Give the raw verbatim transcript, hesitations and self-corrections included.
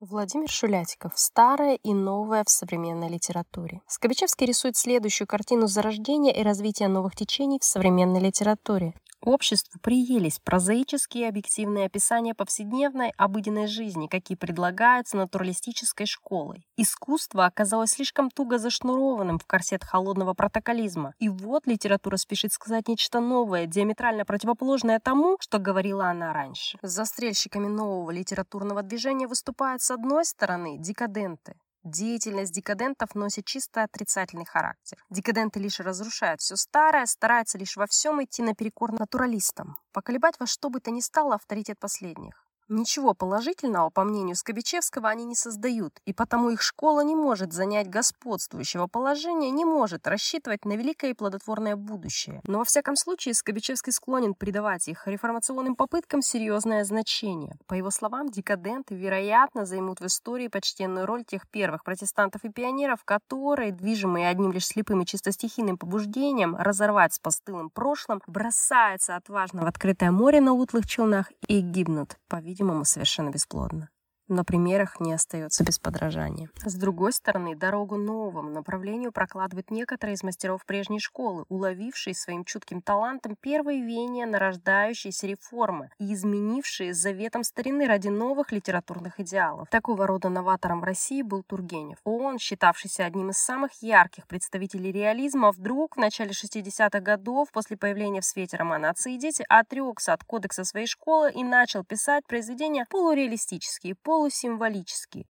Владимир Шулятиков. Старое и новое в современной литературе. Скобичевский рисует следующую картину зарождения и развития новых течений в современной литературе. Обществу приелись прозаические и объективные описания повседневной, обыденной жизни, какие предлагаются натуралистической школой. Искусство оказалось слишком туго зашнурованным в корсет холодного протоколизма. И вот литература спешит сказать нечто новое, диаметрально противоположное тому, что говорила она раньше. С застрельщиками нового литературного движения выступают, с одной стороны, декаденты. Деятельность декадентов носит чисто отрицательный характер. Декаденты лишь разрушают все старое, стараются лишь во всем идти наперекор натуралистам, поколебать во что бы то ни стало авторитет последних. Ничего положительного, по мнению Скобичевского, они не создают, и потому их школа не может занять господствующего положения, не может рассчитывать на великое и плодотворное будущее. Но во всяком случае Скобичевский склонен придавать их реформационным попыткам серьезное значение. По его словам, декаденты, вероятно, займут в истории почтенную роль тех первых протестантов и пионеров, которые, движимые одним лишь слепым и чисто стихийным побуждением разорвать с постылым прошлым, бросаются отважно в открытое море на утлых челнах и гибнут, по-видимому, совершенно бесплодно. Но примерах не остается без подражания. С другой стороны, дорогу новому направлению прокладывают некоторые из мастеров прежней школы, уловившие своим чутким талантом первые веяния нарождающейся реформы и изменившие заветом старины ради новых литературных идеалов. Такого рода новатором в России был Тургенев. Он, считавшийся одним из самых ярких представителей реализма, вдруг в начале шестидесятых годов, после появления в свете романа «Отцы и дети», отрекся от кодекса своей школы и начал писать произведения полуреалистические, полусимволические.